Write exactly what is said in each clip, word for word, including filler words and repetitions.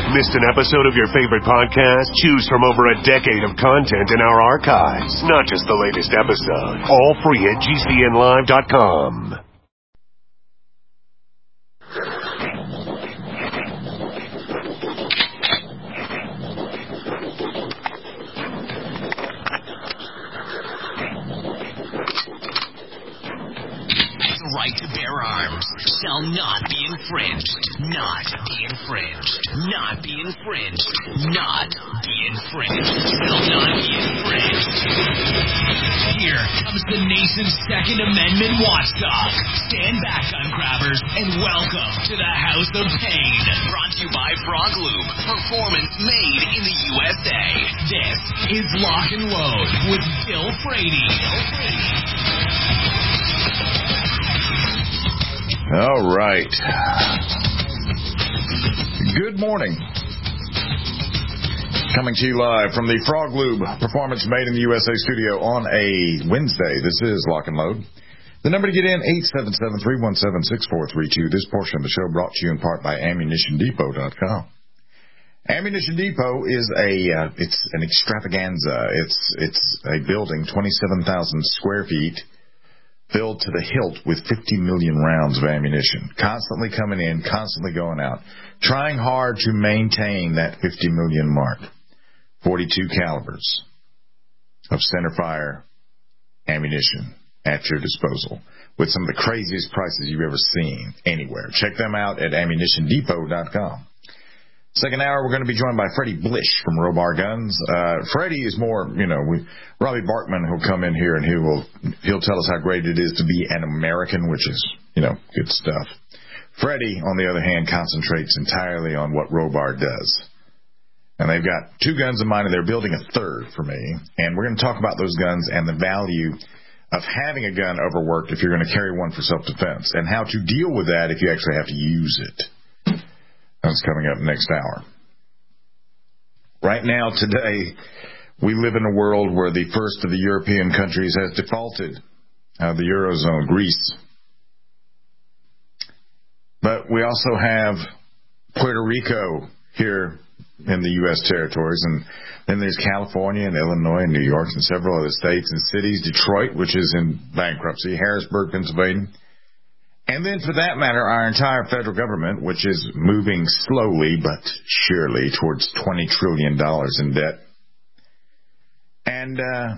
Missed an episode of your favorite podcast? Choose from over a decade of content in our archives, not just the latest episode. All free at G C N live dot com. The right to bear arms shall not be infringed. Not be infringed. Not be infringed. Not be infringed. Shall not be infringed. Here comes the nation's Second Amendment watchdog. Stand back, gun grabbers, and welcome to the House of Pain. Brought to you by Frog Lube. Performance made in the U S A. This is Lock and Load with Bill Frady. Bill Frady. All right. Good morning. Coming to you live from the Frog Lube Performance Made in the U S A studio on a Wednesday. This is Lock and Load. The number to get in, eight seven seven, three one seven, six four three two. This portion of the show brought to you in part by ammunition depot dot com. Ammunition Depot is a, uh, it's an extravaganza. It's, it's a building, twenty-seven thousand square feet, filled to the hilt with fifty million rounds of ammunition, constantly coming in, constantly going out, trying hard to maintain that fifty million mark. forty-two calibers of centerfire ammunition at your disposal with some of the craziest prices you've ever seen anywhere. Check them out at ammunition depot dot com. Second hour, we're going to be joined by Freddie Blish from Robar Guns. Uh, Freddie is more, you know, we, Robbie Barkman will come in here and he will, he'll tell us how great it is to be an American, which is, you know, good stuff. Freddie, on the other hand, concentrates entirely on what Robar does. And they've got two guns of mine and they're building a third for me. And we're going to talk about those guns and the value of having a gun overworked if you're going to carry one for self-defense and how to deal with that if you actually have to use it. That's coming up next hour. Right now, today, we live in a world where the first of the European countries has defaulted out of the Eurozone, Greece. But we also have Puerto Rico here in the U S territories, and then there's California and Illinois and New York and several other states and cities, Detroit, which is in bankruptcy, Harrisburg, Pennsylvania. And then, for that matter, our entire federal government, which is moving slowly but surely towards twenty trillion dollars in debt. And, uh,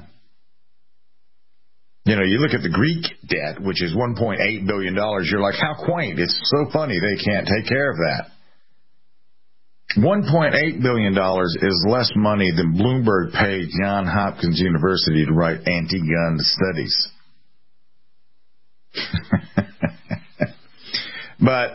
you know, you look at the Greek debt, which is one point eight billion dollars. You're like, how quaint. It's so funny they can't take care of that. one point eight billion dollars is less money than Bloomberg paid Johns Hopkins University to write anti-gun studies. But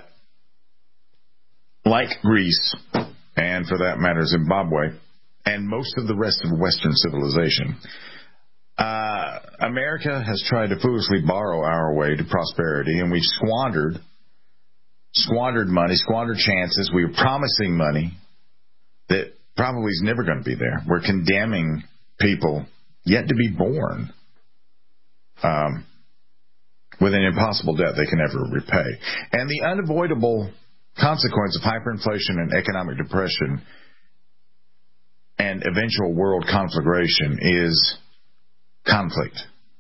like Greece, and for that matter Zimbabwe, and most of the rest of Western civilization, uh, America has tried to foolishly borrow our way to prosperity, and we've squandered, squandered money, squandered chances. We were promising money that probably is never going to be there. We're condemning people yet to be born Um with an impossible debt they can never repay. And the unavoidable consequence of hyperinflation and economic depression and eventual world conflagration is conflict.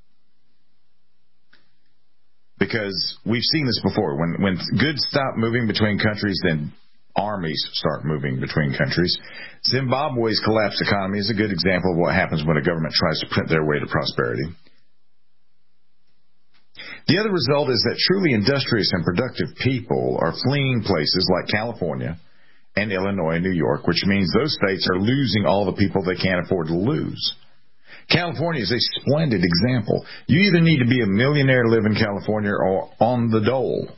Because we've seen this before. When, when goods stop moving between countries, then armies start moving between countries. Zimbabwe's collapsed economy is a good example of what happens when a government tries to print their way to prosperity. The other result is that truly industrious and productive people are fleeing places like California and Illinois and New York, which means those states are losing all the people they can't afford to lose. California is a splendid example. You either need to be a millionaire to live in California or on the dole.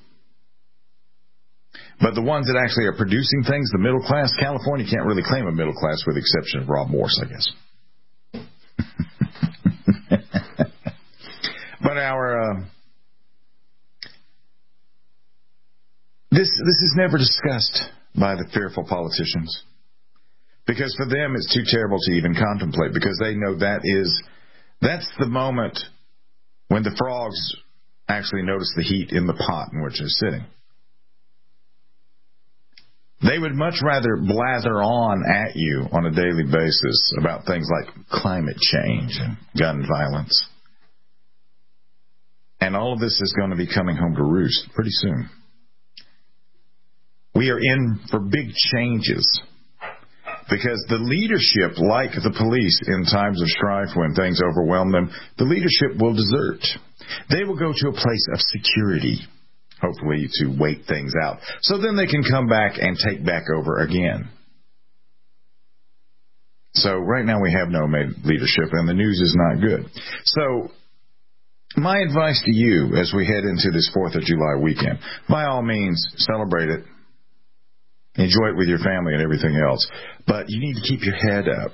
But the ones that actually are producing things, the middle class, California can't really claim a middle class with the exception of Rob Morse, I guess. But our... Uh, This this is never discussed by the fearful politicians because for them it's too terrible to even contemplate because they know that is that's the moment when the frogs actually notice the heat in the pot in which they're sitting. They would much rather blather on at you on a daily basis about things like climate change and gun violence. And all of this is going to be coming home to roost pretty soon. We are in for big changes because the leadership, like the police in times of strife when things overwhelm them, the leadership will desert. They will go to a place of security, hopefully to wait things out. So then they can come back and take back over again. So right now we have no leadership and the news is not good. So my advice to you as we head into this fourth of July weekend, by all means, celebrate it. Enjoy it with your family and everything else. But you need to keep your head up.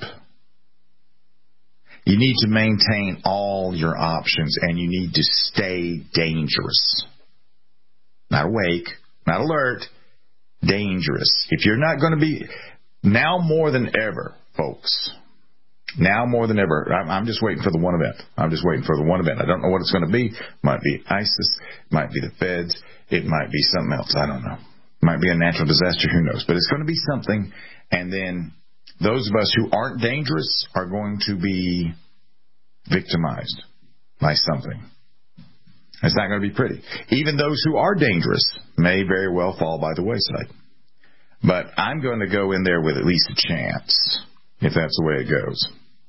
You need to maintain all your options, and you need to stay dangerous. Not awake, not alert, dangerous. If you're not going to be, now more than ever, folks, now more than ever, I'm just waiting for the one event. I'm just waiting for the one event. I don't know what it's going to be. It might be ISIS. It might be the feds. It might be something else. I don't know. It might be a natural disaster. Who knows? But it's going to be something. And then those of us who aren't dangerous are going to be victimized by something. It's not going to be pretty. Even those who are dangerous may very well fall by the wayside. But I'm going to go in there with at least a chance, if that's the way it goes.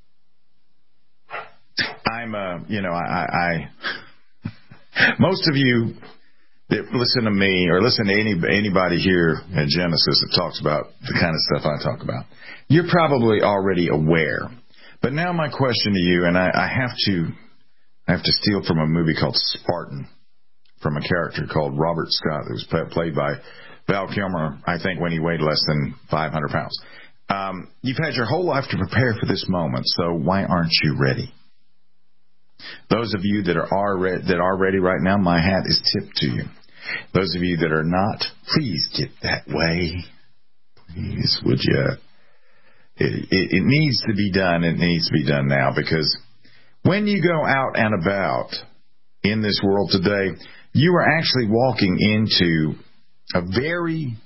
I'm, uh, you know, I, I most of you that listen to me or listen to any, anybody here at Genesis that talks about the kind of stuff I talk about, you're probably already aware. But now my question to you, and I, I have to I have to steal from a movie called Spartan, from a character called Robert Scott, that was played by Val Kilmer, I think, when he weighed less than five hundred pounds. Um, you've had your whole life to prepare for this moment, so why aren't you ready? Those of you that are, are re- that are ready right now, my hat is tipped to you. Those of you that are not, please get that way. Please, would you? It, it, it needs to be done. It needs to be done now, because when you go out and about in this world today, you are actually walking into a very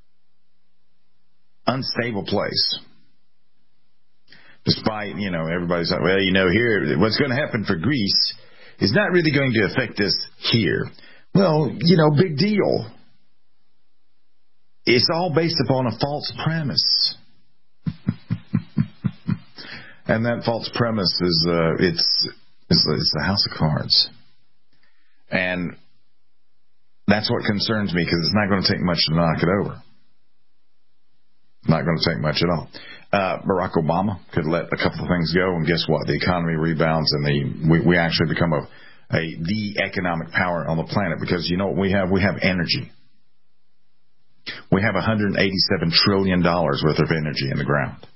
unstable place. Despite, you know, everybody's like, well, you know, here, what's going to happen for Greece is not really going to affect us here. Well, you know, big deal. It's all based upon a false premise. And that false premise is, uh, it's, it's, it's the house of cards. And that's what concerns me, because it's not going to take much to knock it over. Not going to take much at all. Uh, Barack Obama could let a couple of things go, and guess what? The economy rebounds, and the we, we actually become a, a the economic power on the planet, because you know what we have? We have energy. We have one hundred eighty-seven trillion dollars worth of energy in the ground.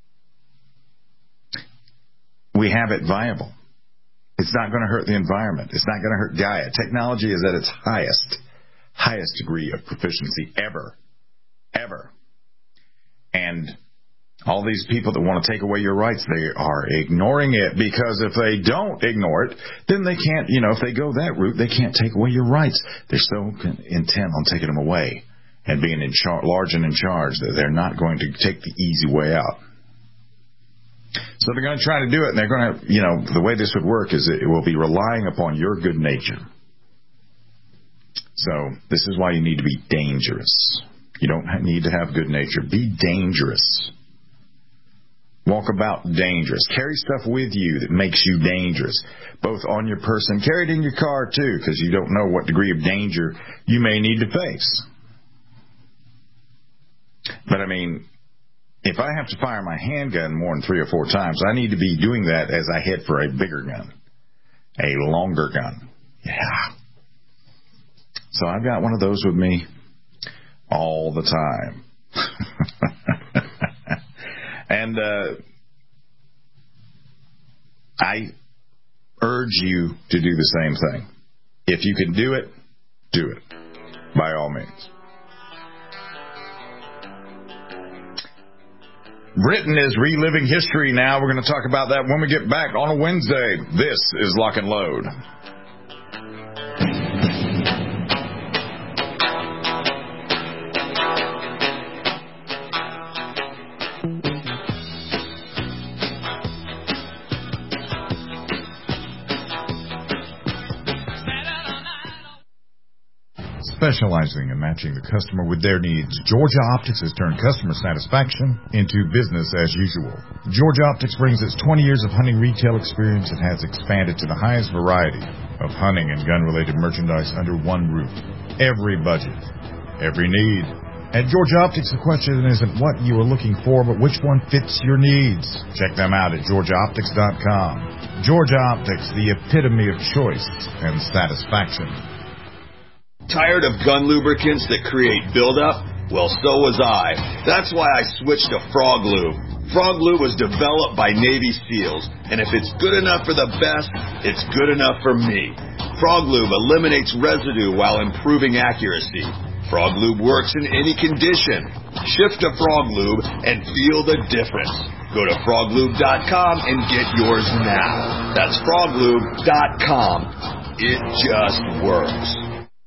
We have it viable. It's not going to hurt the environment. It's not going to hurt Gaia. Technology is at its highest, highest degree of proficiency ever, ever. And all these people that want to take away your rights, they are ignoring it, because if they don't ignore it, then they can't, you know, if they go that route, they can't take away your rights. They're so intent on taking them away and being in char- large and in charge that they're not going to take the easy way out. So they're going to try to do it, and they're going to, you know, the way this would work is it will be relying upon your good nature. So this is why you need to be dangerous. You don't need to have good nature. Be dangerous. Walk about dangerous. Carry stuff with you that makes you dangerous, both on your person. Carry it in your car, too, because you don't know what degree of danger you may need to face. But, I mean, if I have to fire my handgun more than three or four times, I need to be doing that as I head for a bigger gun, a longer gun. Yeah. So I've got one of those with me all the time. And uh, I urge you to do the same thing. If you can do it, do it, by all means. Britain is reliving history now. We're going to talk about that when we get back on a Wednesday. This is Lock and Load. Specializing in matching the customer with their needs, Georgia Optics has turned customer satisfaction into business as usual. Georgia Optics brings its twenty years of hunting retail experience and has expanded to the highest variety of hunting and gun-related merchandise under one roof. Every budget, every need. At Georgia Optics, the question isn't what you are looking for, but which one fits your needs. Check them out at georgia optics dot com. Georgia Optics, the epitome of choice and satisfaction. Tired of gun lubricants that create buildup? Well, so was I. That's why I switched to Frog Lube. Frog Lube was developed by Navy SEALs, and if it's good enough for the best, it's good enough for me. Frog Lube eliminates residue while improving accuracy. Frog Lube works in any condition. Shift to Frog Lube and feel the difference. Go to frog lube dot com and get yours now. That's frog lube dot com. It just works.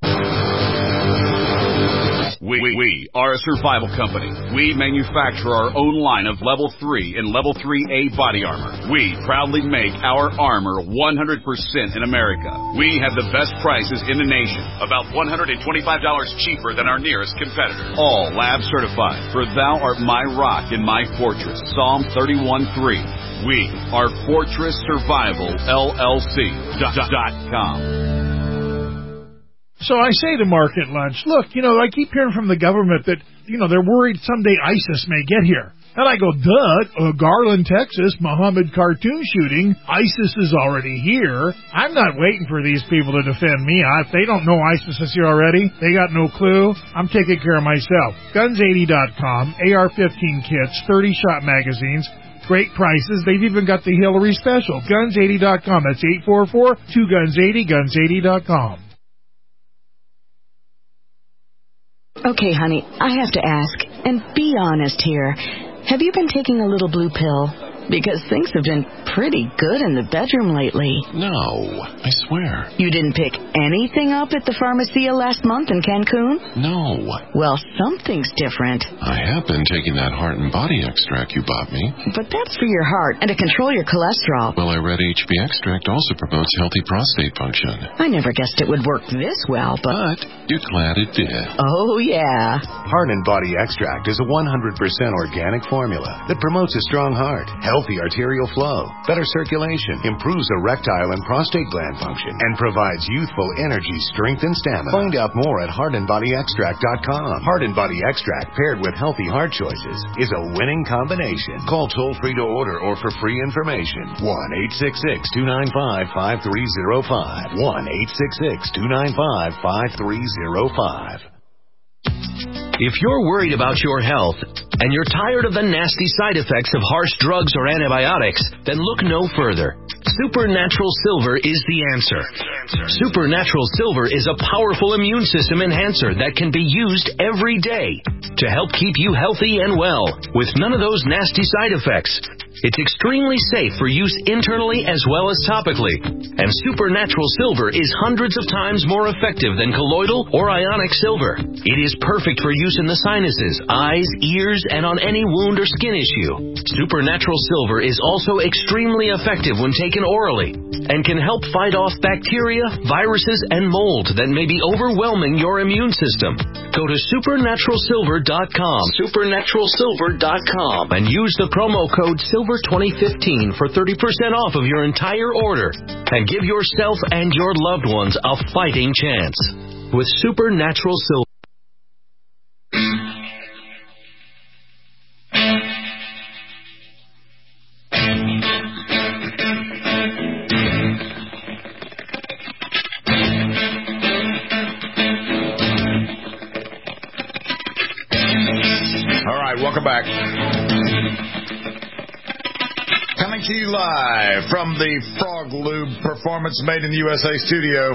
We, we are a survival company. We manufacture our own line of Level three and Level three A body armor. We proudly make our armor one hundred percent in America. We have the best prices in the nation, about one hundred twenty-five dollars cheaper than our nearest competitor. All lab certified, for thou art my rock and my fortress. Psalm thirty-one three. We are Fortress Survival L L C dot com. So I say to Mark at lunch, look, you know, I keep hearing from the government that, you know, they're worried someday ISIS may get here. And I go, duh, uh, Garland, Texas, Muhammad cartoon shooting, ISIS is already here. I'm not waiting for these people to defend me. If they don't know ISIS is here already, they got no clue. I'm taking care of myself. guns eighty dot com, A R fifteen kits, thirty-shot magazines, great prices. They've even got the Hillary special. guns eighty dot com. That's eight four four, two guns eighty, guns eighty dot com. Okay, honey, I have to ask, and be honest here. Have you been taking a little blue pill? Because things have been pretty good in the bedroom lately. No, I swear. You didn't pick anything up at the Pharmacia last month in Cancun? No. Well, something's different. I have been taking that heart and body extract you bought me. But that's for your heart and to control your cholesterol. Well, I read H B extract also promotes healthy prostate function. I never guessed it would work this well, but... But you're glad it did. Oh, yeah. Heart and Body Extract is a one hundred percent organic formula that promotes a strong heart, healthy arterial flow, better circulation, improves erectile and prostate gland function, and provides youthful energy, strength, and stamina. Find out more at heart and body extract dot com. Heart and Body Extract paired with healthy heart choices is a winning combination. Call toll-free to order or for free information. one eight six six, two nine five, five three zero five. one eight six six, two nine five, five three zero five. If you're worried about your health and you're tired of the nasty side effects of harsh drugs or antibiotics, then look no further. Supernatural Silver is the answer. Supernatural Silver is a powerful immune system enhancer that can be used every day to help keep you healthy and well with none of those nasty side effects. It's extremely safe for use internally as well as topically. And Supernatural Silver is hundreds of times more effective than colloidal or ionic silver. It is perfect for use in the sinuses, eyes, ears, and on any wound or skin issue. Supernatural Silver is also extremely effective when taken orally and can help fight off bacteria, viruses, and mold that may be overwhelming your immune system. Go to supernatural silver dot com, supernatural silver dot com, and use the promo code Silver twenty fifteen for thirty percent off of your entire order and give yourself and your loved ones a fighting chance with Supernatural Silver. All right, welcome back. Coming to you live from the Frog Lube Performance Made in the U S A studio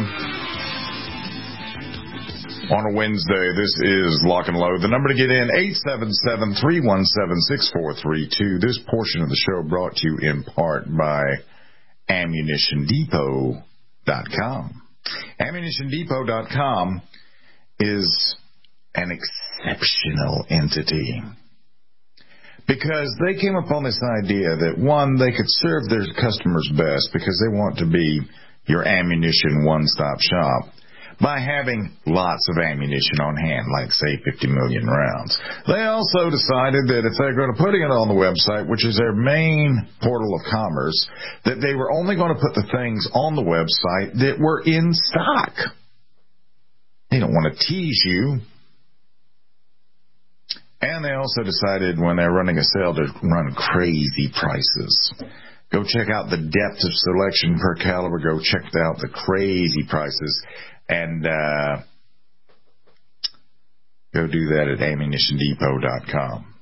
on a Wednesday. This is Lock and Load. The number to get in, eight seven seven, three one seven, six four three two. This portion of the show brought to you in part by ammunition depot dot com. ammunition depot dot com is an exceptional entity, because they came up on this idea that, one, they could serve their customers best because they want to be your ammunition one-stop shop. by having lots of ammunition on hand, like, say, fifty million rounds. They also decided that if they're going to put it on the website, which is their main portal of commerce, that they were only going to put the things on the website that were in stock. They don't want to tease you. And they also decided when they're running a sale to run crazy prices. Go check out the depth of selection per caliber. Go check out the crazy prices. And uh, go do that at ammunition depot dot com.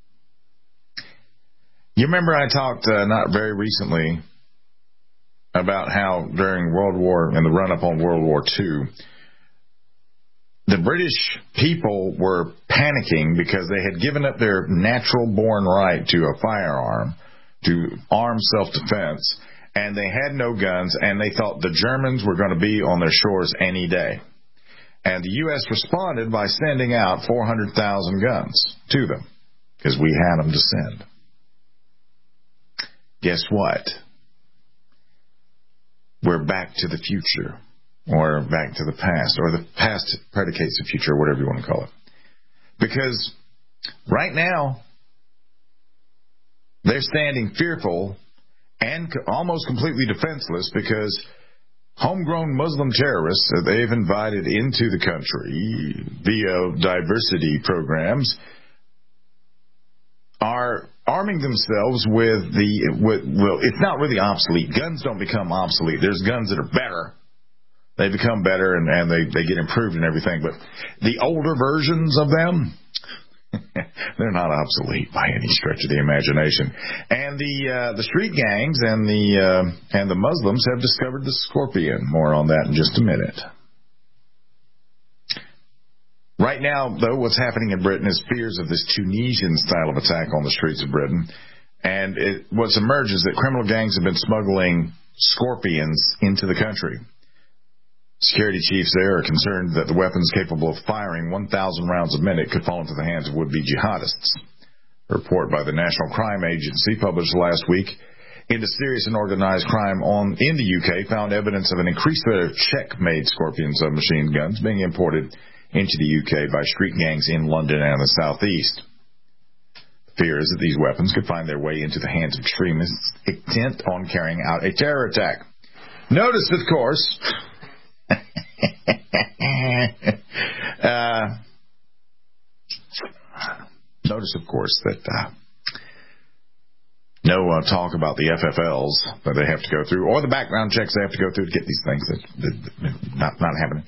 You remember I talked uh, not very recently about how during World War, in the run-up on World War Two, the British people were panicking because they had given up their natural-born right to a firearm, to armed self-defense, and they had no guns, and they thought the Germans were going to be on their shores any day. And the U S responded by sending out four hundred thousand guns to them, because we had them to send. Guess what? We're back to the future, or back to the past, or the past predicates the future, or whatever you want to call it. Because right now, they're standing fearful and almost completely defenseless because homegrown Muslim terrorists that they've invited into the country via diversity programs are arming themselves with the, with, well, it's not really obsolete. Guns don't become obsolete. There's guns that are better. They become better and, and they, they get improved and everything. But the older versions of them, they're not obsolete by any stretch of the imagination. And the uh, the street gangs and the uh, and the Muslims have discovered the Scorpion. More on that in just a minute. Right now, though, what's happening in Britain is fears of this Tunisian style of attack on the streets of Britain. And it, what's emerged is that criminal gangs have been smuggling Scorpions into the country. Security chiefs there are concerned that the weapons capable of firing one thousand rounds a minute could fall into the hands of would-be jihadists. A report by the National Crime Agency published last week into serious and organized crime on in the U K found evidence of an increased rate of Czech-made Scorpion submachine guns being imported into the U K by street gangs in London and the southeast. The fear is that these weapons could find their way into the hands of extremists intent on carrying out a terror attack. Notice, of course... uh, notice, of course, that uh, no uh, talk about the F F Ls that they have to go through, or the background checks they have to go through to get these things. That, that, that not not happening.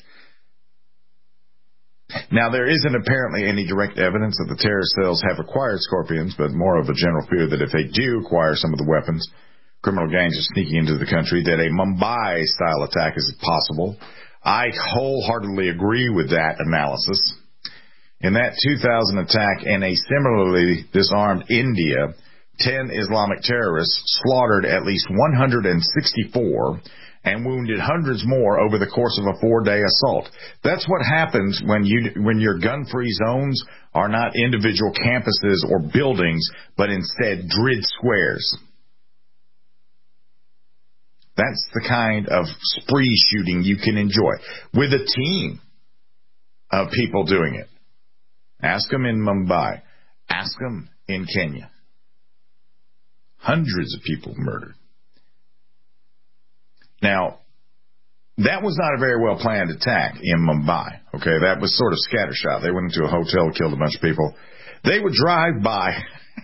Now, there isn't apparently any direct evidence that the terrorist cells have acquired Scorpions, but more of a general fear that if they do acquire some of the weapons, criminal gangs are sneaking into the country, that a Mumbai-style attack is possible. I wholeheartedly agree with that analysis. In that two thousand attack in a similarly disarmed India, ten Islamic terrorists slaughtered at least one hundred sixty-four and wounded hundreds more over the course of a four-day assault. That's what happens when you when your gun-free zones are not individual campuses or buildings, but instead grid squares. That's the kind of spree shooting you can enjoy with a team of people doing it. Ask them in Mumbai. Ask them in Kenya. Hundreds of people murdered. Now, that was not a very well planned attack in Mumbai. Okay, that was sort of scattershot. They went into a hotel, killed a bunch of people. They would drive by.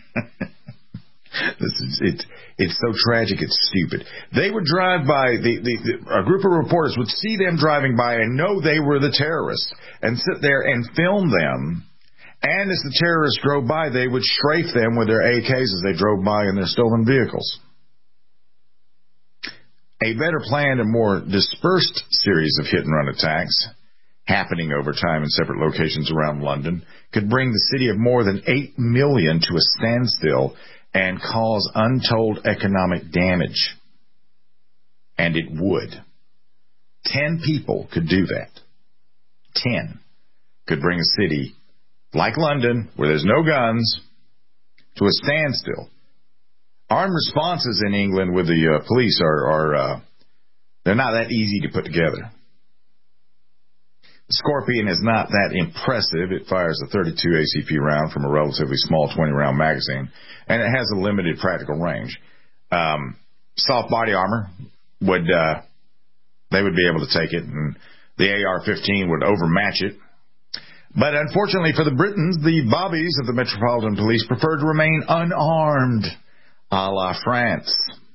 This is it. It's so tragic. It's stupid. They would drive by. The, the, the a group of reporters would see them driving by and know they were the terrorists and sit there and film them. And as the terrorists drove by, they would strafe them with their A Ks as they drove by in their stolen vehicles. A better planned and more dispersed series of hit-and-run attacks happening over time in separate locations around London could bring the city of more than eight million to a standstill and cause untold economic damage. And it would. Ten people could do that. Ten could bring a city like London, where there's no guns, to a standstill. Armed responses in England with the uh, police are, are uh, they're not that easy to put together. Scorpion is not that impressive. It fires a thirty-two A C P round from a relatively small twenty-round magazine, and it has a limited practical range. Um, soft body armor would uh, they would be able to take it, and the A R fifteen would overmatch it. But unfortunately for the Britons, the bobbies of the Metropolitan Police prefer to remain unarmed, a la France.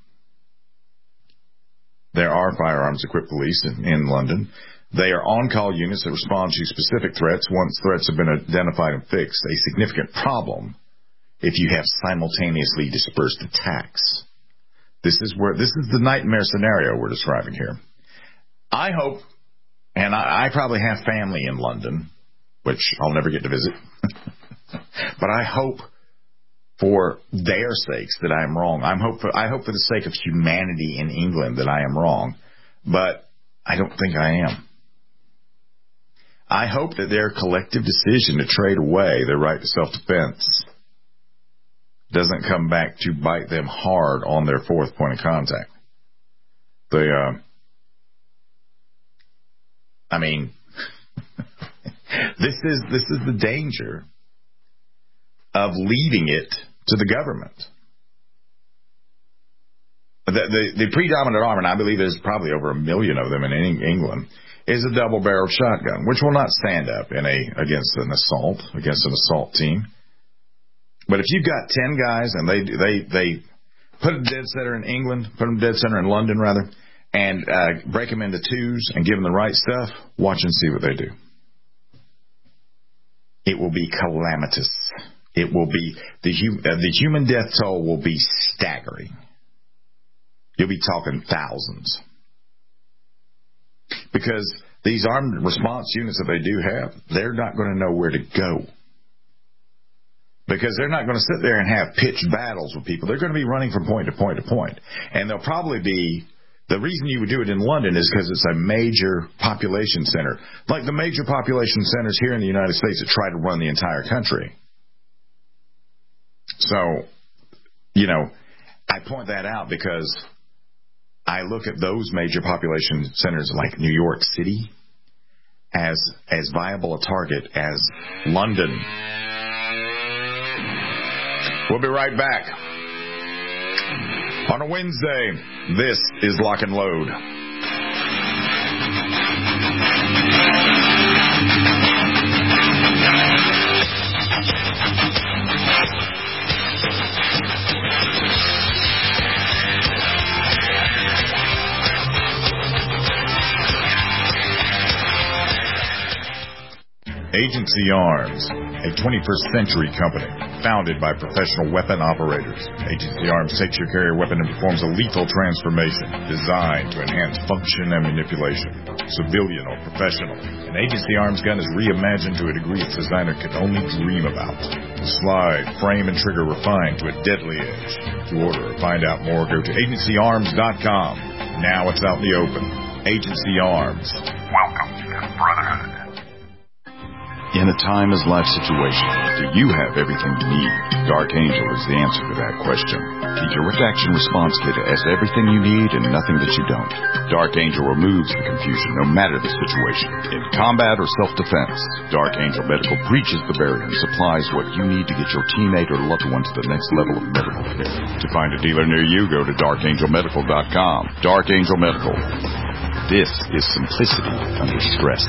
There are firearms-equipped police in, in London. They are on-call units that respond to specific threats once threats have been identified and fixed. A significant problem if you have simultaneously dispersed attacks. This is where this is the nightmare scenario we're describing here. I hope, and I, I probably have family in London, which I'll never get to visit, but I hope for their sakes that I am wrong. I'm hope for, I hope for the sake of humanity in England that I am wrong, but I don't think I am. I hope that their collective decision to trade away their right to self-defense doesn't come back to bite them hard on their fourth point of contact. They, uh, I mean, this is this is the danger of leaving it to the government. The, the, the predominant arm, and I believe there's probably over a million of them in England, is a double-barreled shotgun, which will not stand up in a against an assault, against an assault team. But if you've got ten guys and they they they put a dead center in England, put them dead center in London rather, and uh, break them into twos and give them the right stuff, watch and see what they do. It will be calamitous. It will be the hum, uh, the human death toll will be staggering. You'll be talking thousands. Because these armed response units that they do have, they're not going to know where to go. Because they're not going to sit there and have pitched battles with people. They're going to be running from point to point to point. And they'll probably be, the reason you would do it in London is because it's a major population center. Like the major population centers here in the United States that try to run the entire country. So, you know, I point that out because I look at those major population centers like New York City as as viable a target as London. We'll be right back. On a Wednesday, this is Lock and Load. Agency Arms, a twenty-first century company founded by professional weapon operators. Agency Arms takes your carrier weapon and performs a lethal transformation designed to enhance function and manipulation. Civilian or professional, an Agency Arms gun is reimagined to a degree its designer could only dream about. The slide, frame, and trigger refined to a deadly edge. To order or find out more, go to agency arms dot com. Now it's out in the open. Agency Arms. Welcome to the Brotherhood. In a timeless life situation, do you have everything you need? Dark Angel is the answer to that question. The Direct Action Response Kit has everything you need and nothing that you don't. Dark Angel removes the confusion no matter the situation. In combat or self-defense, Dark Angel Medical breaches the barrier and supplies what you need to get your teammate or loved one to the next level of medical care. To find a dealer near you, go to dark angel medical dot com. Dark Angel Medical. This is simplicity under stress.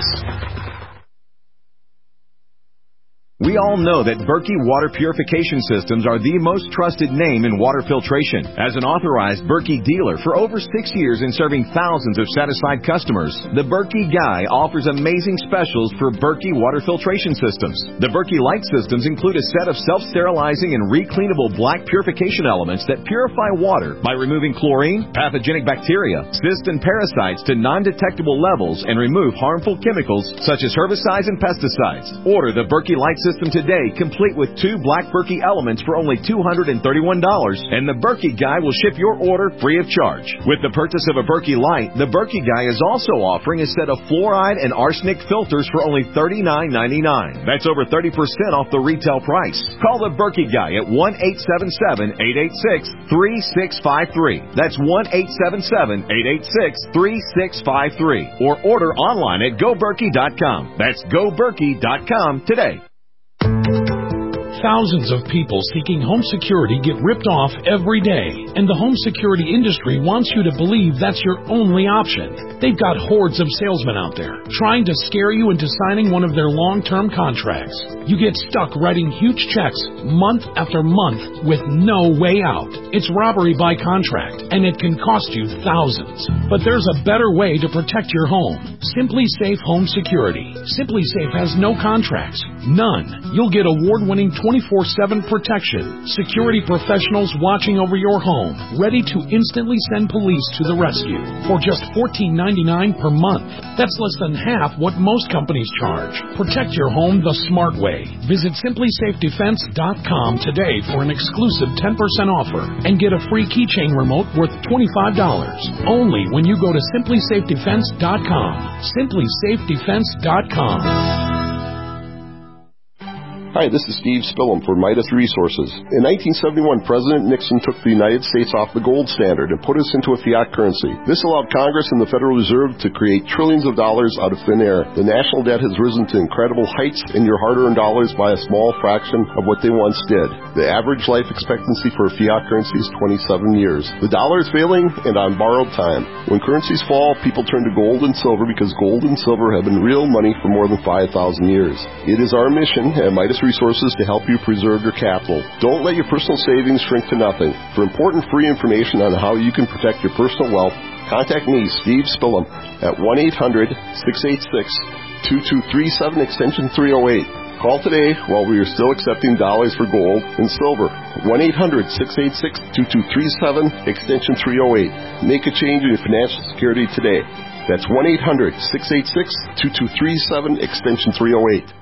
We all know that Berkey Water Purification Systems are the most trusted name in water filtration. As an authorized Berkey dealer for over six years and serving thousands of satisfied customers, the Berkey Guy offers amazing specials for Berkey Water Filtration Systems. The Berkey Light Systems include a set of self-sterilizing and recleanable black purification elements that purify water by removing chlorine, pathogenic bacteria, cysts, and parasites to non-detectable levels and remove harmful chemicals such as herbicides and pesticides. Order the Berkey Light Systems system today, complete with two Black Berkey elements for only two hundred thirty-one dollars, and the Berkey Guy will ship your order free of charge. With the purchase of a Berkey Light, the Berkey Guy is also offering a set of fluoride and arsenic filters for only thirty-nine ninety-nine. That's over thirty percent off the retail price. Call the Berkey Guy at one eight seven seven, eight eight six, three six five three. That's one eight seven seven, eight eight six, three six five three. Or order online at go berkey dot com. That's go berkey dot com today. Thousands of people seeking home security get ripped off every day, and the home security industry wants you to believe that's your only option. They've got hordes of salesmen out there trying to scare you into signing one of their long-term contracts. You get stuck writing huge checks month after month with no way out. It's robbery by contract, and it can cost you thousands. But there's a better way to protect your home. Simply Safe Home Security. Simply Safe has no contracts. None. You'll get award-winning twenty-four seven protection. Security professionals watching over your home, ready to instantly send police to the rescue for just fourteen ninety-nine per month. That's less than half what most companies charge. Protect your home the smart way. Visit simply safe defense dot com today for an exclusive ten percent offer and get a free keychain remote worth twenty-five dollars. Only when you go to simply safe defense dot com. simply safe defense dot com. Hi, this is Steve Spillum for Midas Resources. In nineteen seventy-one, President Nixon took the United States off the gold standard and put us into a fiat currency. This allowed Congress and the Federal Reserve to create trillions of dollars out of thin air. The national debt has risen to incredible heights, and your hard-earned dollars by a small fraction of what they once did. The average life expectancy for a fiat currency is twenty-seven years. The dollar is failing and on borrowed time. When currencies fall, people turn to gold and silver because gold and silver have been real money for more than five thousand years. It is our mission at Midas Resources to help you preserve your capital. Don't let your personal savings shrink to nothing. For important free information on how you can protect your personal wealth, contact me, Steve Spillum, at one eight hundred, six eight six, two two three seven, extension three oh eight. Call today while we are still accepting dollars for gold and silver. one eight hundred, six eight six, two two three seven, extension three oh eight. Make a change in your financial security today. That's one eight hundred, six eight six, two two three seven, extension three oh eight.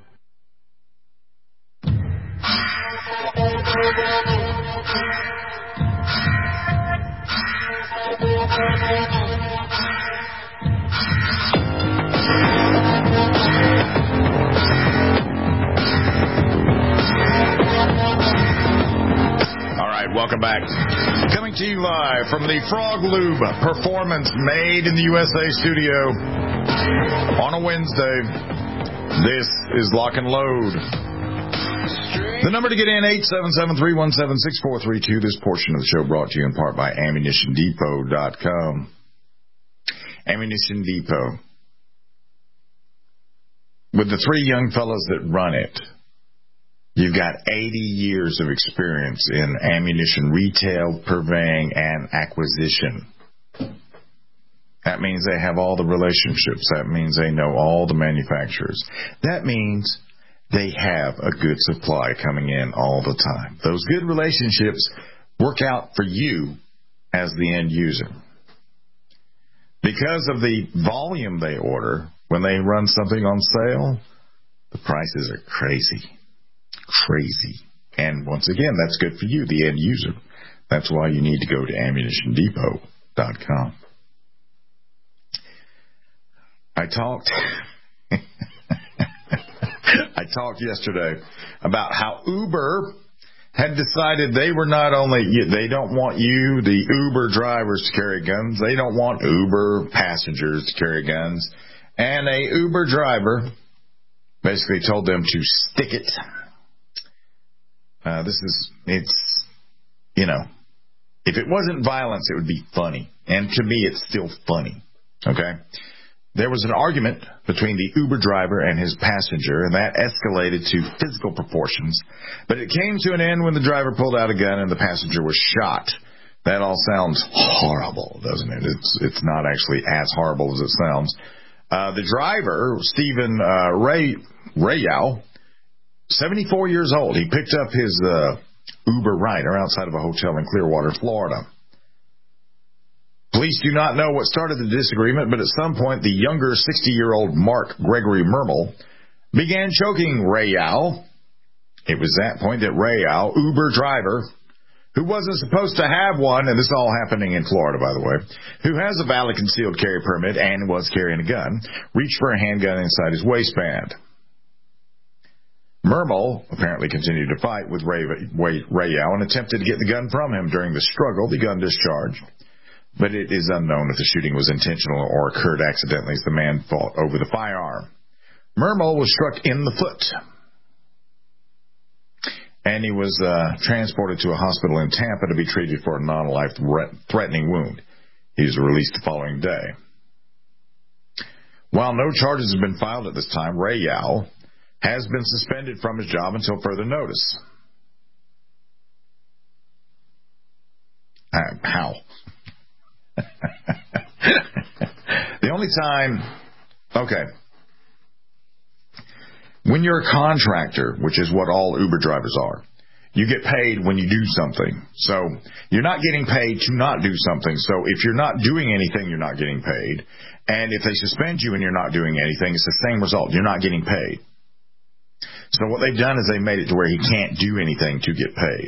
Welcome back. Coming to you live from the Frog Lube Performance Made in the U S A studio on a Wednesday. This is Lock and Load. The number to get in, eight seven seven, three one seven, six four three two. This portion of the show brought to you in part by ammunition depot dot com. Ammunition Depot. With the three young fellas that run it, you've got eighty years of experience in ammunition retail, purveying, and acquisition. That means they have all the relationships. That means they know all the manufacturers. That means they have a good supply coming in all the time. Those good relationships work out for you as the end user. Because of the volume they order, when they run something on sale, the prices are crazy. Crazy. And once again, that's good for you, the end user. That's why you need to go to ammunition depot dot com. I talked I talked yesterday about how Uber had decided they were not only, they don't want you, the Uber drivers, to carry guns. They don't want Uber passengers to carry guns. And a Uber driver basically told them to stick it. Uh, this is, it's, you know, if it wasn't violence, it would be funny. And to me, it's still funny. Okay? There was an argument between the Uber driver and his passenger, and that escalated to physical proportions. But it came to an end when the driver pulled out a gun and the passenger was shot. That all sounds horrible, doesn't it? It's it's not actually as horrible as it sounds. Uh, the driver, Stephen uh, Ray Rayow, seventy-four years old. He picked up his uh, Uber rider outside of a hotel in Clearwater, Florida. Police do not know what started the disagreement, but at some point, the younger sixty-year-old Mark Gregory Mermel began choking Rayal. It was that point that Rayal, Uber driver, who wasn't supposed to have one, and this is all happening in Florida, by the way, who has a valid concealed carry permit and was carrying a gun, reached for a handgun inside his waistband. Mermel apparently continued to fight with Ray, Ray, Rayal and attempted to get the gun from him. During the struggle, the gun discharged, but it is unknown if the shooting was intentional or occurred accidentally as the man fought over the firearm. Mermel was struck in the foot, and he was uh, transported to a hospital in Tampa to be treated for a non-life-threatening wound. He was released the following day. While no charges have been filed at this time, Rayal has been suspended from his job until further notice. Uh, how? The only time... Okay. When you're a contractor, which is what all Uber drivers are, you get paid when you do something. So you're not getting paid to not do something. So if you're not doing anything, you're not getting paid. And if they suspend you and you're not doing anything, it's the same result. You're not getting paid. So what they've done is they made it to where he can't do anything to get paid.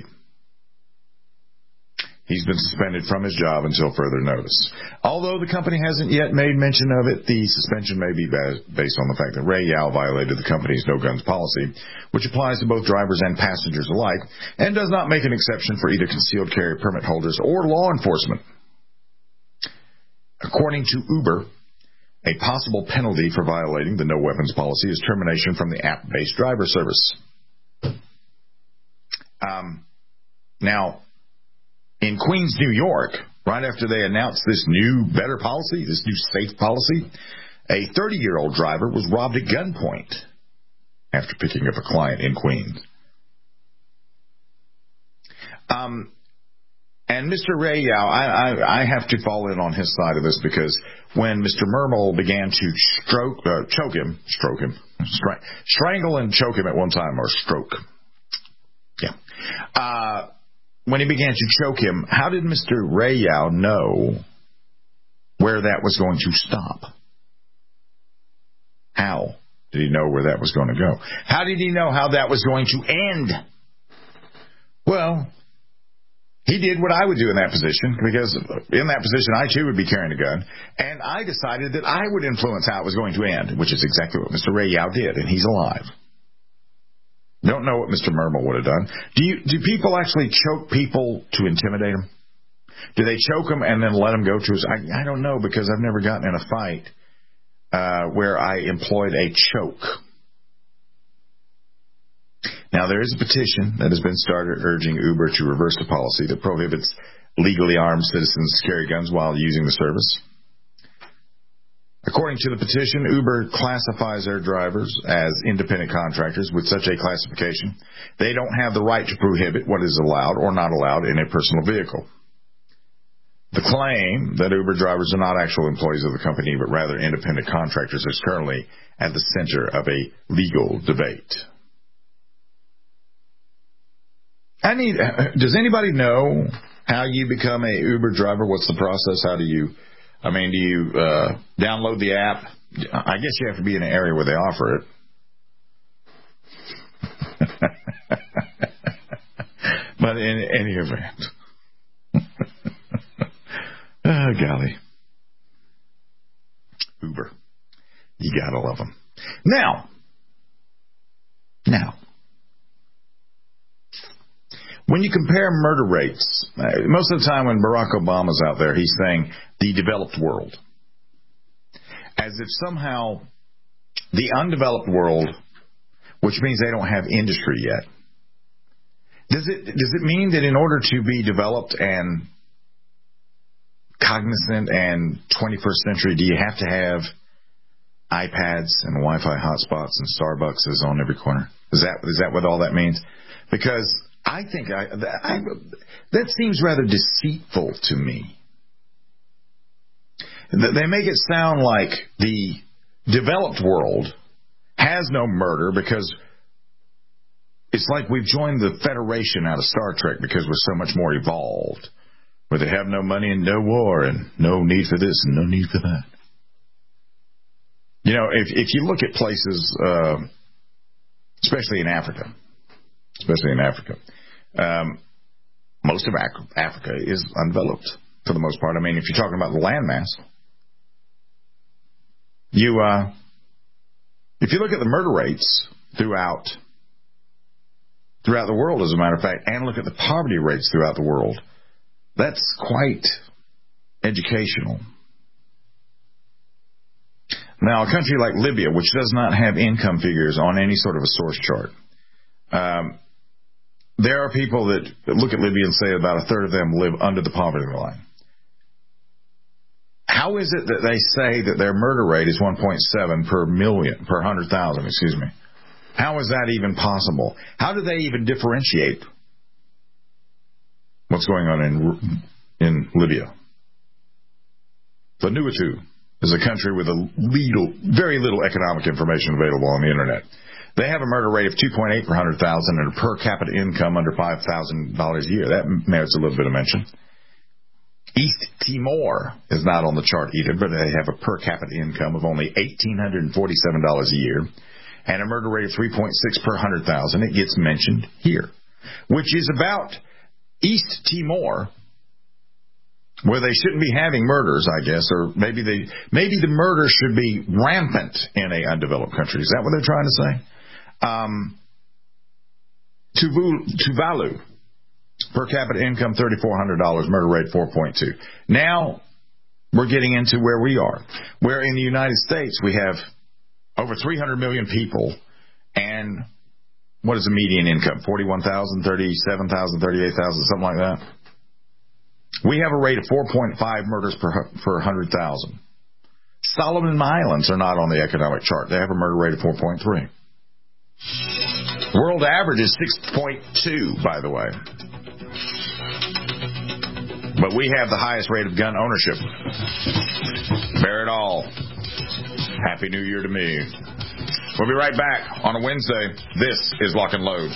He's been suspended from his job until further notice. Although the company hasn't yet made mention of it, the suspension may be based on the fact that Rayal violated the company's no guns policy, which applies to both drivers and passengers alike, and does not make an exception for either concealed carry permit holders or law enforcement. According to Uber, a possible penalty for violating the no weapons policy is termination from the app-based driver service. Um, now, in Queens, New York, right after they announced this new better policy, this new safe policy, a thirty-year-old driver was robbed at gunpoint after picking up a client in Queens. Um, and Mister Rayal, I, I, I have to fall in on his side of this because when Mister Mermel began to stroke, uh, choke him, stroke him, str- strangle and choke him at one time, or stroke, yeah, uh, when he began to choke him, how did Mister Rayal know where that was going to stop? How did he know where that was going to go? How did he know how that was going to end? Well, he did what I would do in that position, because in that position I too would be carrying a gun, and I decided that I would influence how it was going to end, which is exactly what Mister Rayal did, and he's alive. Don't know what Mister Mermel would have done. Do you, do people actually choke people to intimidate them? Do they choke them and then let them go to his... I, I don't know, because I've never gotten in a fight uh, where I employed a choke. Now, there is a petition that has been started urging Uber to reverse the policy that prohibits legally armed citizens to carry guns while using the service. According to the petition, Uber classifies their drivers as independent contractors. With such a classification, they don't have the right to prohibit what is allowed or not allowed in a personal vehicle. The claim that Uber drivers are not actual employees of the company, but rather independent contractors, is currently at the center of a legal debate. I need. Does anybody know how you become a Uber driver? What's the process? How do you... I mean, do you uh, download the app? I guess you have to be in an area where they offer it. But in any event. Oh, golly. Uber. You gotta love them. Now. Now. When you compare murder rates, most of the time when Barack Obama's out there, he's saying the developed world. As if somehow the undeveloped world, which means they don't have industry yet, does it does it mean that in order to be developed and cognizant and twenty-first century, do you have to have iPads and Wi-Fi hotspots and Starbucks on every corner? Is that is that what all that means? Because I think I, I, that seems rather deceitful to me. They make it sound like the developed world has no murder because it's like we've joined the Federation out of Star Trek because we're so much more evolved, where they have no money and no war and no need for this and no need for that. You know, if if you look at places uh, especially in Africa. Especially in Africa. Um, most of Ac- Africa is undeveloped for the most part. I mean, if you're talking about the landmass, you, uh, if you look at the murder rates throughout, throughout the world, as a matter of fact, and look at the poverty rates throughout the world, that's quite educational. Now, a country like Libya, which does not have income figures on any sort of a source chart, um, there are people that look at Libya and say about a third of them live under the poverty line. How is it that they say that their murder rate is one point seven per million, per one hundred thousand, excuse me? How is that even possible? How do they even differentiate what's going on in in Libya? Vanuatu is a country with a little, very little economic information available on the internet. They have a murder rate of two point eight per one hundred thousand and a per capita income under five thousand dollars a year. That merits a little bit of mention. East Timor is not on the chart either, but they have a per capita income of only one thousand eight hundred forty-seven dollars a year and a murder rate of three point six per one hundred thousand. It gets mentioned here, which is about East Timor, where they shouldn't be having murders, I guess, or maybe they maybe the murder should be rampant in a undeveloped country. Is that what they're trying to say? Um, Tuvalu, per capita income three thousand four hundred dollars, murder rate four point two. Now we're getting into where we are, where in the United States we have over three hundred million people, and what is the median income? forty-one thousand, thirty-seven thousand, thirty-eight thousand, something like that. We have a rate of four point five murders per, per one hundred thousand. Solomon Islands are not on the economic chart. They have a murder rate of four point three. World average is six point two, by the way. But we have the highest rate of gun ownership. Bear it all. Happy New Year to me. We'll be right back on a Wednesday. This is Lock and Load.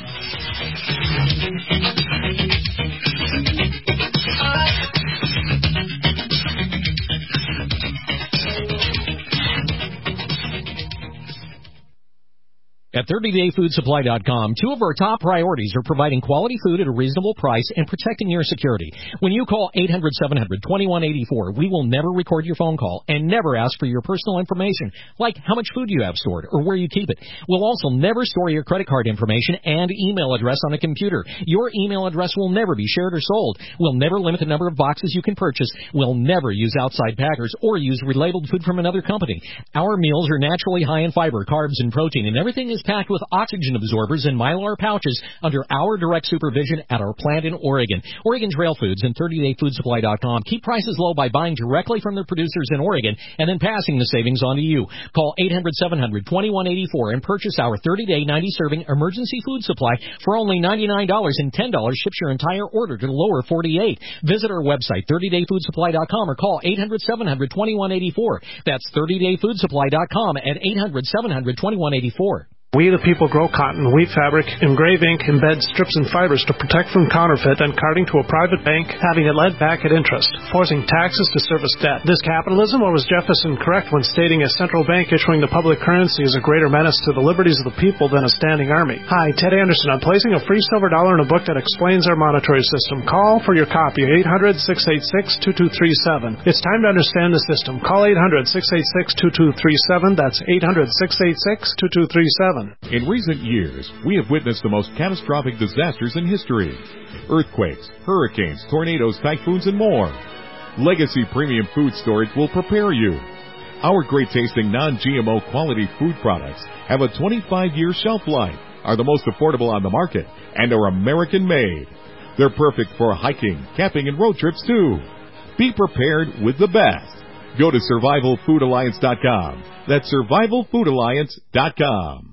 At thirty day food supply dot com, two of our top priorities are providing quality food at a reasonable price and protecting your security. When you call eight hundred, seven hundred, twenty-one eighty-four, we will never record your phone call and never ask for your personal information, like how much food you have stored or where you keep it. We'll also never store your credit card information and email address on a computer. Your email address will never be shared or sold. We'll never limit the number of boxes you can purchase. We'll never use outside packers or use relabeled food from another company. Our meals are naturally high in fiber, carbs, and protein, and everything is packed with oxygen absorbers and Mylar pouches under our direct supervision at our plant in Oregon. Oregon Trail Foods and thirty day food supply dot com keep prices low by buying directly from the producers in Oregon and then passing the savings on to you. Call eight hundred, seven hundred, twenty-one eighty-four and purchase our thirty day, ninety serving emergency food supply for only ninety-nine dollars, and ten dollars ships your entire order to the lower forty-eight. Visit our website, thirty day food supply dot com, or call eight hundred, seven hundred, twenty-one eighty-four. That's thirty day food supply dot com at eight hundred, seven hundred, twenty-one eighty-four. We the people grow cotton, weave fabric, engrave ink, embed strips and fibers to protect from counterfeit and carting to a private bank, having it led back at interest, forcing taxes to service debt. This capitalism, or was Jefferson correct when stating a central bank issuing the public currency is a greater menace to the liberties of the people than a standing army? Hi, Ted Anderson. I'm placing a free silver dollar in a book that explains our monetary system. Call for your copy, eight hundred, six eight six, two two three seven. It's time to understand the system. Call eight hundred, six eight six, two two three seven. That's eight hundred, six eight six, two two three seven. In recent years, we have witnessed the most catastrophic disasters in history. Earthquakes, hurricanes, tornadoes, typhoons, and more. Legacy Premium Food Storage will prepare you. Our great-tasting non-G M O quality food products have a twenty-five year shelf life, are the most affordable on the market, and are American-made. They're perfect for hiking, camping, and road trips, too. Be prepared with the best. Go to survival food alliance dot com. That's survival food alliance dot com.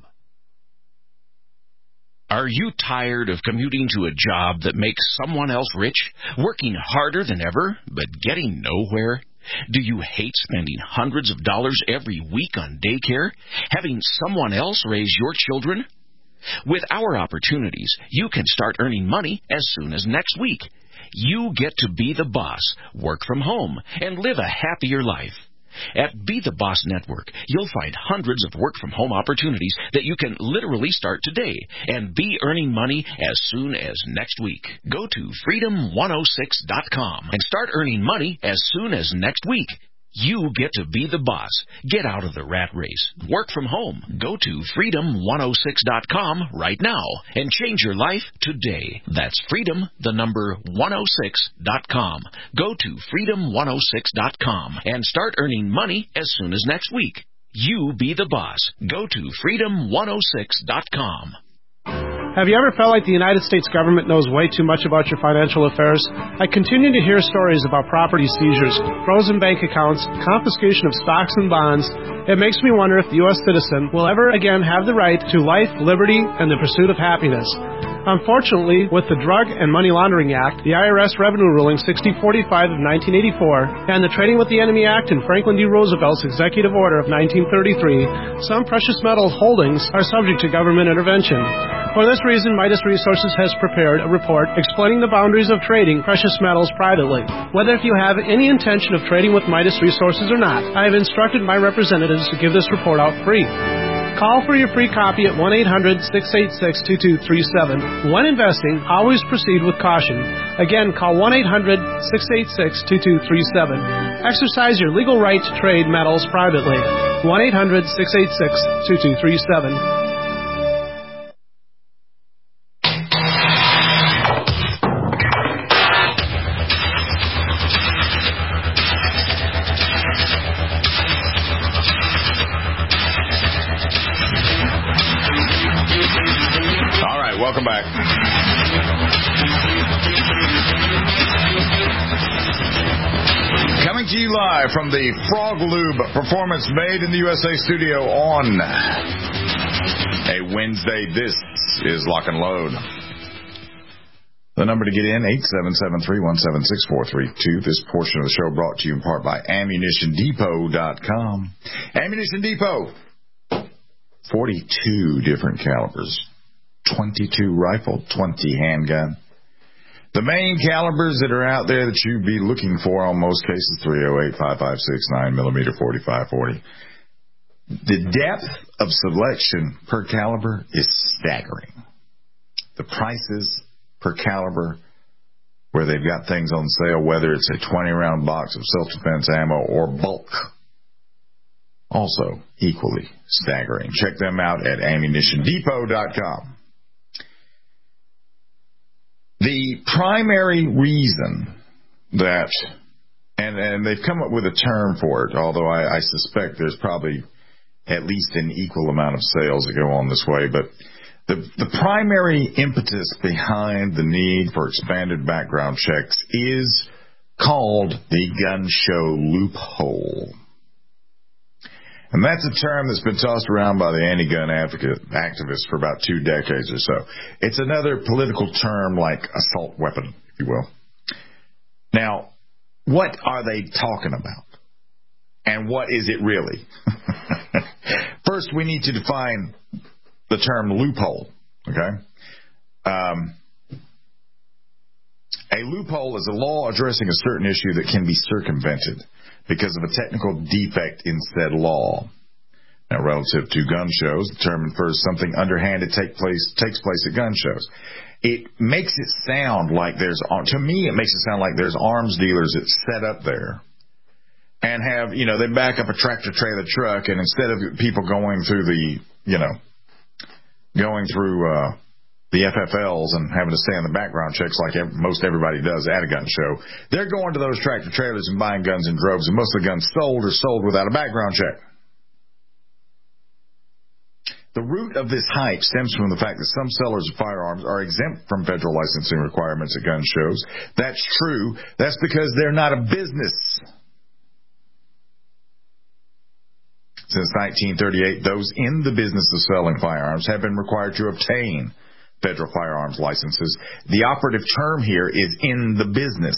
Are you tired of commuting to a job that makes someone else rich, working harder than ever, but getting nowhere? Do you hate spending hundreds of dollars every week on daycare, having someone else raise your children? With our opportunities, you can start earning money as soon as next week. You get to be the boss, work from home, and live a happier life. At Be the Boss Network, you'll find hundreds of work-from-home opportunities that you can literally start today and be earning money as soon as next week. Go to freedom one oh six dot com and start earning money as soon as next week. You get to be the boss. Get out of the rat race. Work from home. Go to freedom one oh six dot com right now and change your life today. That's freedom, the number one oh six dot com. Go to freedom one oh six dot com and start earning money as soon as next week. You be the boss. Go to freedom one oh six dot com. Have you ever felt like the United States government knows way too much about your financial affairs? I continue to hear stories about property seizures, frozen bank accounts, confiscation of stocks and bonds. It makes me wonder if the U S citizen will ever again have the right to life, liberty, and the pursuit of happiness. Unfortunately, with the Drug and Money Laundering Act, the I R S Revenue Ruling sixty forty-five of nineteen eighty-four, and the Trading with the Enemy Act and Franklin D. Roosevelt's Executive Order of nineteen thirty-three, some precious metal holdings are subject to government intervention. For this reason, Midas Resources has prepared a report explaining the boundaries of trading precious metals privately. Whether if you have any intention of trading with Midas Resources or not, I have instructed my representatives to give this report out free. Call for your free copy at one eight hundred six eight six two two three seven. When investing, always proceed with caution. Again, call one eight hundred six eight six two two three seven. Exercise your legal right to trade metals privately. one eight hundred six eight six two two three seven. Welcome back. Coming to you live from the Frog Lube Performance Made in the U S A studio on a Wednesday. This is Lock and Load. The number to get in, eight seven seven, three one seven, six four three two. This portion of the show brought to you in part by ammunition depot dot com. Ammunition Depot, forty-two different calibers. twenty-two rifle, twenty handgun. The main calibers that are out there that you'd be looking for on most cases, three oh eight, five five six, nine millimeter, forty-five forty. The depth of selection per caliber is staggering. The prices per caliber, where they've got things on sale, whether it's a twenty round box of self-defense ammo or bulk, also equally staggering. Check them out at ammunition depot dot com. The primary reason that, and, and they've come up with a term for it, although I, I suspect there's probably at least an equal amount of sales that go on this way, but the, the primary impetus behind the need for expanded background checks is called the gun show loophole. And that's a term that's been tossed around by the anti-gun advocate activists for about two decades or so. It's another political term like assault weapon, if you will. Now, what are they talking about? And what is it really? First, we need to define the term loophole, okay? Um, a loophole is a law addressing a certain issue that can be circumvented because of a technical defect in said law. Now, relative to gun shows, the term infers something underhanded take place, takes place at gun shows. It makes it sound like there's, to me, it makes it sound like there's arms dealers that set up there and have, you know, they back up a tractor trailer truck, and instead of people going through the, you know, going through uh, the F F Ls and having to stay on the background checks like every, most everybody does at a gun show, they're going to those tractor trailers and buying guns in droves, and most of the guns sold are sold without a background check. The root of this hype stems from the fact that some sellers of firearms are exempt from federal licensing requirements at gun shows. That's true. That's because they're not a business. Since nineteen thirty-eight, those in the business of selling firearms have been required to obtain federal firearms licenses. The operative term here is in the business.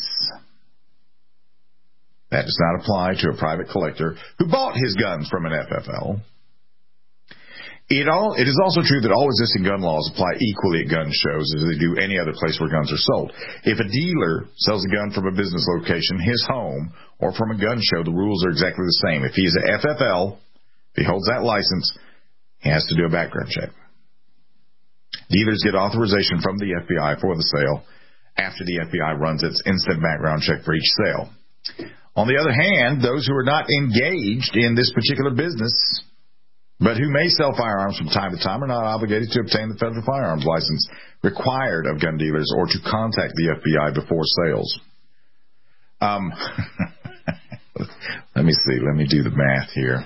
That does not apply to a private collector who bought his guns from an F F L. It all. It is also true that all existing gun laws apply equally at gun shows as they do any other place where guns are sold. If a dealer sells a gun from a business location, his home, or from a gun show, the rules are exactly the same. If he's an F F L, if he holds that license, he has to do a background check. Dealers get authorization from the F B I for the sale after the F B I runs its instant background check for each sale. On the other hand, those who are not engaged in this particular business, but who may sell firearms from time to time, are not obligated to obtain the federal firearms license required of gun dealers or to contact the F B I before sales. Um, let me see. Let me do the math here.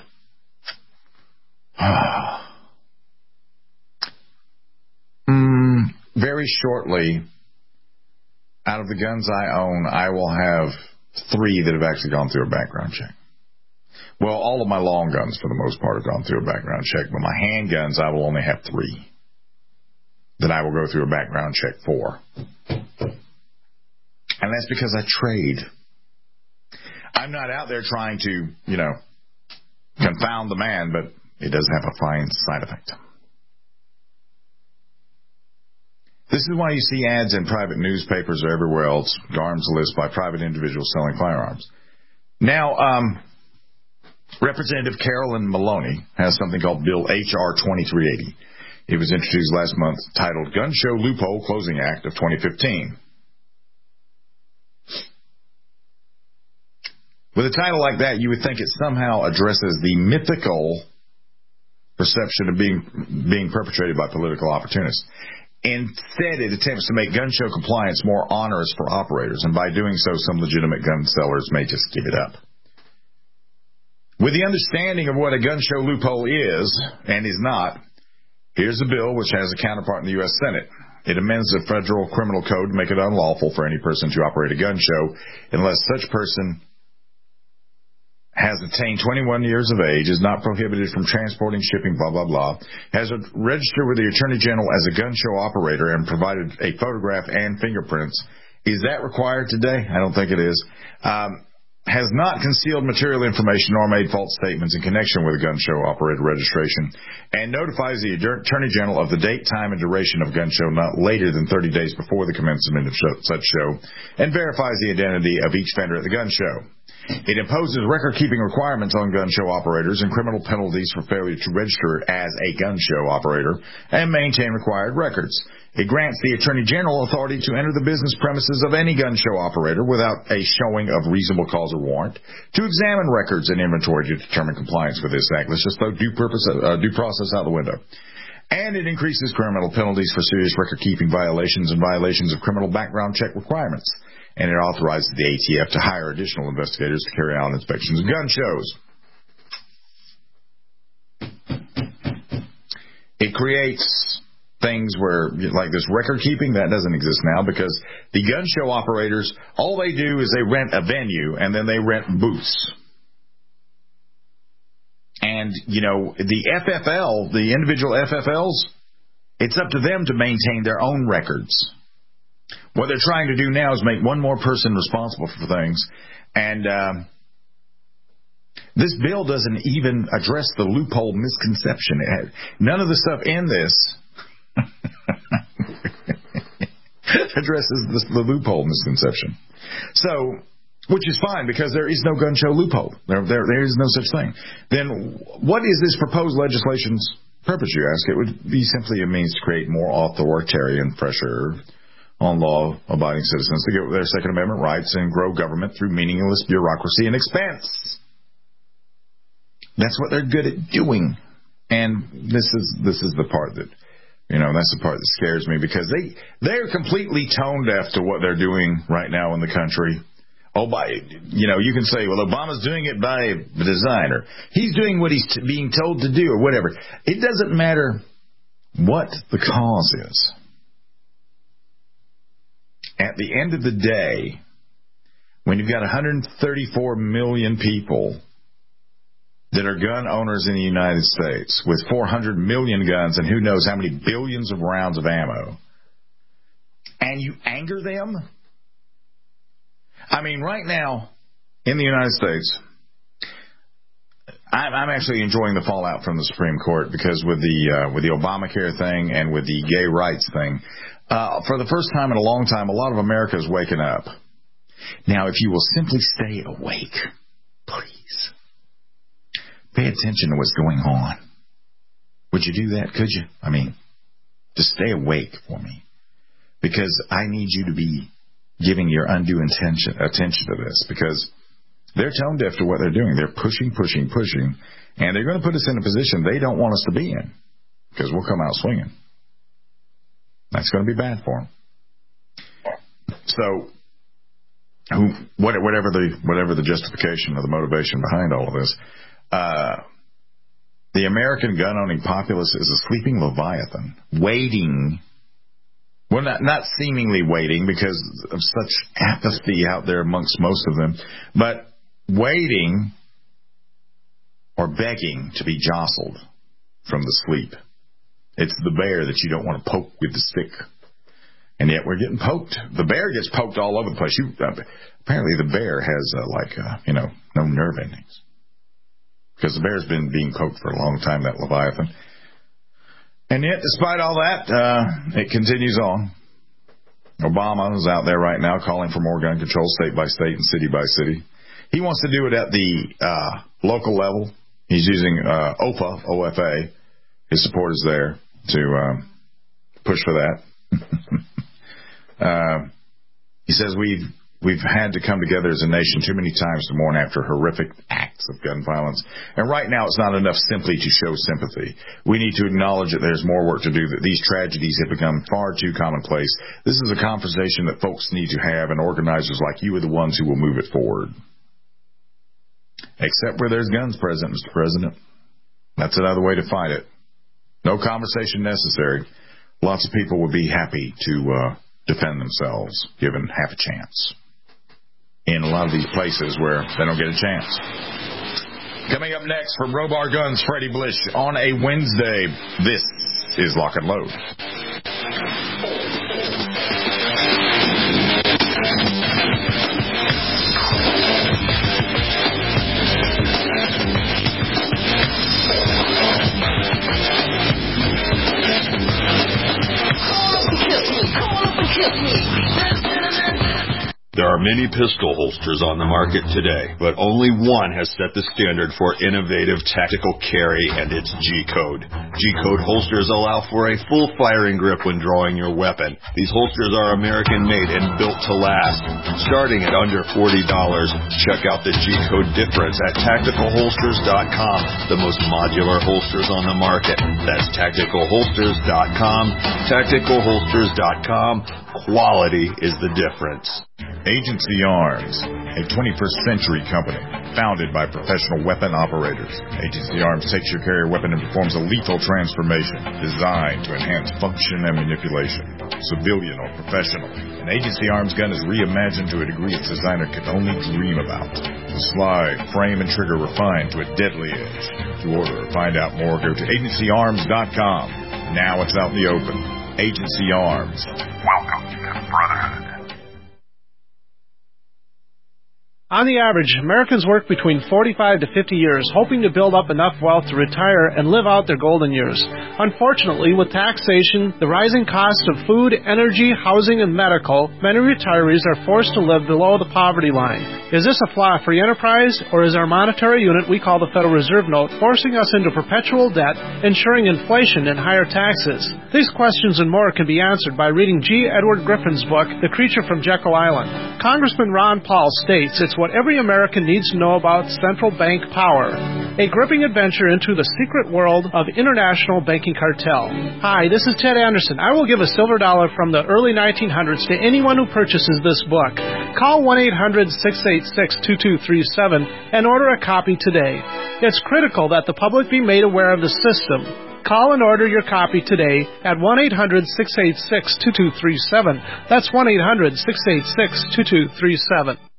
mm, very shortly, out of the guns I own, I will have three that have actually gone through a background check. Well, all of my long guns, for the most part, have gone through a background check, but my handguns, I will only have three that I will go through a background check for. And that's because I trade. I'm not out there trying to, you know, confound the man, but it does have a fine side effect. This is why you see ads in private newspapers or everywhere else, arms list by private individuals selling firearms. Now, um... Representative Carolyn Maloney has something called Bill H R twenty-three eighty. It was introduced last month, titled Gun Show Loophole Closing Act of twenty fifteen. With a title like that, you would think it somehow addresses the mythical perception of being being perpetrated by political opportunists. Instead, it attempts to make gun show compliance more onerous for operators, and by doing so, some legitimate gun sellers may just give it up. With the understanding of what a gun show loophole is and is not, here's a bill which has a counterpart in the U S Senate. It amends the federal criminal code to make it unlawful for any person to operate a gun show unless such person has attained twenty-one years of age, is not prohibited from transporting, shipping, blah, blah, blah, has registered with the Attorney General as a gun show operator and provided a photograph and fingerprints. Is that required today? I don't think it is. Um, has not concealed material information or made false statements in connection with a gun show operator registration, and notifies the Attorney General of the date, time, and duration of gun show not later than thirty days before the commencement of such show, and verifies the identity of each vendor at the gun show. It imposes record-keeping requirements on gun show operators and criminal penalties for failure to register as a gun show operator and maintain required records. It grants the Attorney General authority to enter the business premises of any gun show operator without a showing of reasonable cause or warrant, to examine records and inventory to determine compliance with this act. Let's just throw due, purpose, uh, due process out the window. And it increases criminal penalties for serious record-keeping violations and violations of criminal background check requirements. And it authorizes the A T F to hire additional investigators to carry out inspections of gun shows. It creates things where, like this record keeping, that doesn't exist now, because the gun show operators, all they do is they rent a venue and then they rent booths. And, you know, the F F L, the individual F F Ls, it's up to them to maintain their own records. What they're trying to do now is make one more person responsible for things. And um, this bill doesn't even address the loophole misconception. It, none of the stuff in this addresses the, the loophole misconception. So, which is fine, because there is no gun show loophole. There, there, there is no such thing. Then what is this proposed legislation's purpose, you ask? It would be simply a means to create more authoritarian pressure on law-abiding citizens to get their Second Amendment rights and grow government through meaningless bureaucracy and expense. That's what they're good at doing. And this is this is the part that, you know, that's the part that scares me, because they, they're completely tone deaf to what they're doing right now in the country. Oh, by, you know, you can say, well, Obama's doing it by design, or he's doing what he's t- being told to do, or whatever. It doesn't matter what the cause is. At the end of the day, when you've got one hundred thirty-four million people that are gun owners in the United States with four hundred million guns and who knows how many billions of rounds of ammo, and you anger them? I mean, right now in the United States, I'm, I'm actually enjoying the fallout from the Supreme Court because with the uh, with the Obamacare thing and with the gay rights thing, uh, for the first time in a long time, a lot of America is waking up. Now, if you will simply stay awake, please, pay attention to what's going on. Would you do that? Could you? I mean, just stay awake for me, because I need you to be giving your undue attention attention to this, because they're tone deaf to what they're doing. They're pushing, pushing, pushing, and they're going to put us in a position they don't want us to be in, because we'll come out swinging. That's going to be bad for them. So, who, whatever the whatever the justification or the motivation behind all of this, uh, the American gun-owning populace is a sleeping leviathan, waiting. Well, not, not seemingly waiting because of such apathy out there amongst most of them, but waiting or begging to be jostled from the sleep. It's the bear that you don't want to poke with the stick. And yet we're getting poked. The bear gets poked all over the place. You, uh, apparently the bear has, uh, like, uh, you know, no nerve endings. Because the bear's been being poked for a long time, that Leviathan. And yet, despite all that, uh, it continues on. Obama is out there right now calling for more gun control state by state and city by city. He wants to do it at the uh, local level. He's using uh, O F A, O F A. His support is there to uh, push for that. uh, he says we've we've had to come together as a nation too many times to mourn after horrific acts of gun violence. And right now it's not enough simply to show sympathy. We need to acknowledge that there's more work to do, that these tragedies have become far too commonplace. This is a conversation that folks need to have, and organizers like you are the ones who will move it forward. Except where there's guns present, Mister President. That's another way to fight it. No conversation necessary. Lots of people would be happy to uh, defend themselves, given half a chance. In a lot of these places where they don't get a chance. Coming up next from Robar Guns, Freddie Blish on a Wednesday. This is Lock and Load. There are many pistol holsters on the market today, but only one has set the standard for innovative tactical carry, and it's G-Code. G-Code holsters allow for a full firing grip when drawing your weapon. These holsters are American-made and built to last. Starting at under forty dollars, check out the G-Code difference at tactical holsters dot com, the most modular holsters on the market. That's tactical holsters dot com, tactical holsters dot com. Quality is the difference. Agency Arms, a twenty-first century company founded by professional weapon operators. Agency Arms takes your carrier weapon and performs a lethal transformation designed to enhance function and manipulation, civilian or professional. An Agency Arms gun is reimagined to a degree its designer could only dream about. The slide, frame, and trigger refined to a deadly edge. To order or find out more, go to agency arms dot com. Now it's out in the open. Agency Arms. Welcome to the Brotherhood. On the average, Americans work between forty-five to fifty years, hoping to build up enough wealth to retire and live out their golden years. Unfortunately, with taxation, the rising cost of food, energy, housing, and medical, many retirees are forced to live below the poverty line. Is this a flaw free enterprise, or is our monetary unit we call the Federal Reserve Note forcing us into perpetual debt, ensuring inflation and higher taxes? These questions and more can be answered by reading G. Edward Griffin's book, The Creature from Jekyll Island. Congressman Ron Paul states it's what every American needs to know about central bank power. A gripping adventure into the secret world of international banking cartel. Hi, this is Ted Anderson. I will give a silver dollar from the early nineteen hundreds to anyone who purchases this book. Call one eight hundred six eight six two two three seven and order a copy today. It's critical that the public be made aware of the system. Call and order your copy today at one eight hundred six eight six two two three seven. That's one eight hundred six eight six two two three seven.